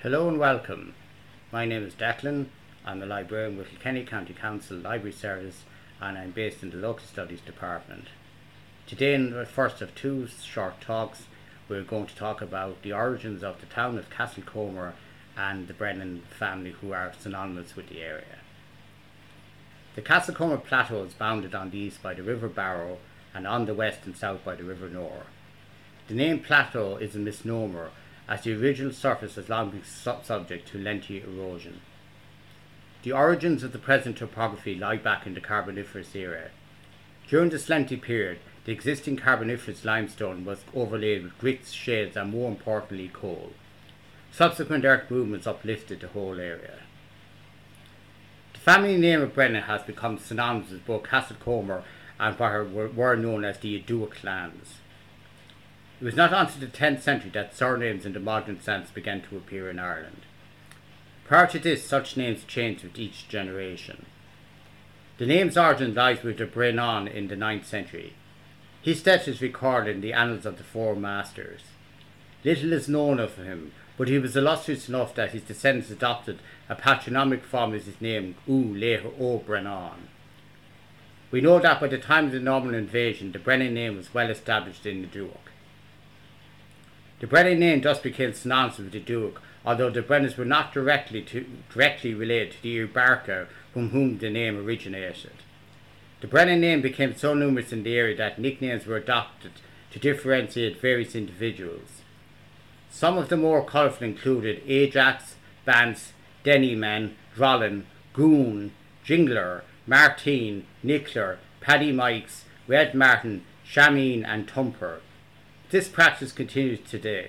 Hello and welcome. My name is Declan. I'm a librarian with Kilkenny County Council Library Service and I'm based in the Local Studies Department. Today, in the first of two short talks, we're going to talk about the origins of the town of Castlecomer and the Brennan family, who are synonymous with the area. The Castlecomer Plateau is bounded on the east by the River Barrow and on the west and south by the River Nore. The name plateau is a misnomer, as the original surface has long been subject to lengthy erosion. The origins of the present topography lie back in the Carboniferous era. During this lengthy period, the existing Carboniferous limestone was overlaid with grits, shales and, more importantly, coal. Subsequent earth movements uplifted the whole area. The family name of Brennan has become synonymous with both Castlecomer and what were known as the Iduak lands. It was not until the 10th century that surnames in the modern sense began to appear in Ireland. Prior to this, such names changed with each generation. The name's origin lies with the Brennan in the 9th century. His death is recorded in the Annals of the Four Masters. Little is known of him, but he was illustrious enough that his descendants adopted a patronymic form as his name, later O'Brennan. We know that by the time of the Norman invasion, the Brennan name was well established in the Iduak. The Brennan name thus became synonymous with the Iduak, although the Brennans were not directly related to the Irbarca from whom the name originated. The Brennan name became so numerous in the area that nicknames were adopted to differentiate various individuals. Some of the more colourful included Ajax, Vance, Dennyman, Rollin, Goon, Jingler, Martine, Nickler, Paddy Mikes, Red Martin, Shameen and Tumper. This practice continues today.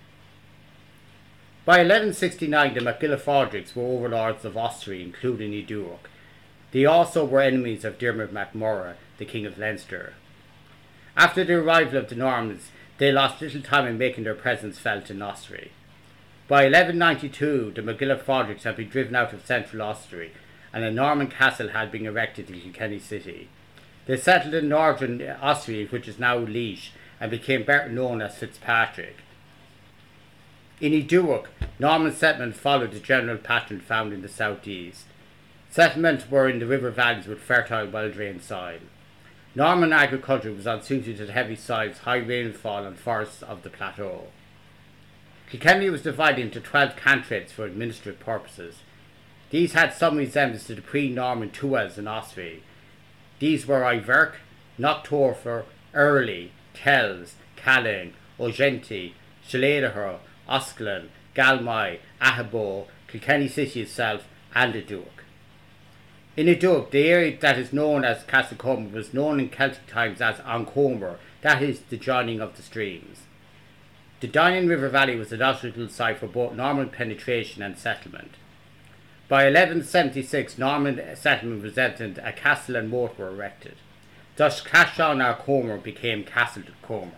By 1169, the MacGillifodricks were overlords of Ossory, including Iduak. They also were enemies of Diarmid MacMurrough, the King of Leinster. After the arrival of the Normans, they lost little time in making their presence felt in Ossory. By 1192, the MacGillifodricks had been driven out of central Ossory, and a Norman castle had been erected in Kilkenny City. They settled in northern Ossory, which is now Laois, and became better known as Fitzpatrick. In Iduak, Norman settlement followed the general pattern found in the southeast. Settlements were in the river valleys with fertile, well-drained soil. Norman agriculture was unsuited to the heavy soils, high rainfall and forests of the plateau. Kilkenny was divided into 12 cantrates for administrative purposes. These had some resemblance to the pre-Norman Tuas in Ossory. These were Iverk, Knocktorfer, Early, Kells, Calling, Ogenti, Shaledaher, Oscalan, Galmai, Ahabo, Kilkenny City itself, and Iduak. In Iduak, the area that is known as Castlecomer was known in Celtic times as Ancomer, that is, the joining of the streams. The Dinan River Valley was a logical site for both Norman penetration and settlement. By 1176, Norman settlement was evident, a castle and moat were erected. Thus, Cashon ar Comer became Castlecomer.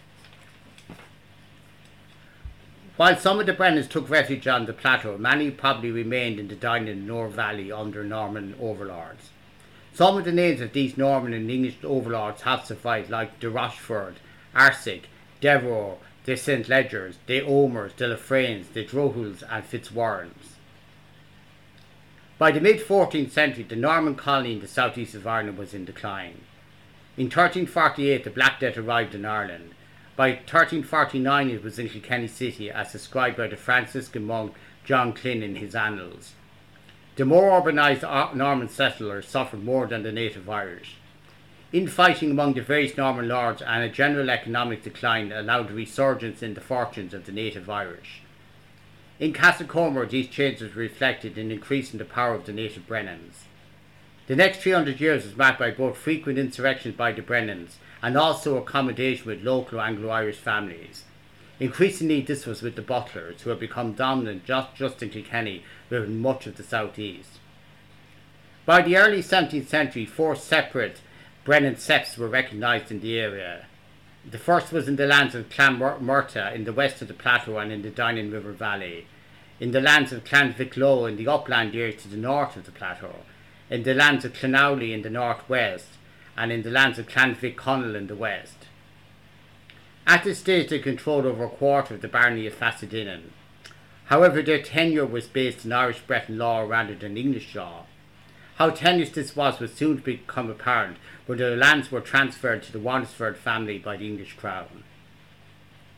While some of the Brennans took refuge on the plateau, many probably remained in the Dinan and Nore Valley under Norman overlords. Some of the names of these Norman and English overlords have survived, like de Rochefort, Arsic, Devereux, de St. Ledgers, de Omers, de Lafranes, de Drohuls and Fitzwarrens. By the mid-14th century, the Norman colony in the southeast of Ireland was in decline. In 1348, the Black Death arrived in Ireland. By 1349, it was in Kilkenny City, as described by the Franciscan monk John Klyn in his Annals. The more urbanised Norman settlers suffered more than the native Irish. Infighting among the various Norman lords and a general economic decline allowed a resurgence in the fortunes of the native Irish. In Castlecomer, these changes were reflected in increasing the power of the native Brennans. The next 300 years was marked by both frequent insurrections by the Brennans and also accommodation with local Anglo-Irish families. Increasingly, this was with the Butlers, who had become dominant just in Kilkenny within much of the southeast. By the early 17th century, 4 separate Brennan septs were recognised in the area. The first was in the lands of Clanmurta in the west of the plateau and in the Dinan River Valley, in the lands of Clanviclow in the upland area to the north of the plateau, in the lands of Clonowley in the northwest, and in the lands of Clanvic-Connell in the west. At this stage they controlled over a quarter of the barony of Fassadinan. However, their tenure was based on Irish Breton law rather than English law. How tenuous this was soon to become apparent when their lands were transferred to the Wansford family by the English crown.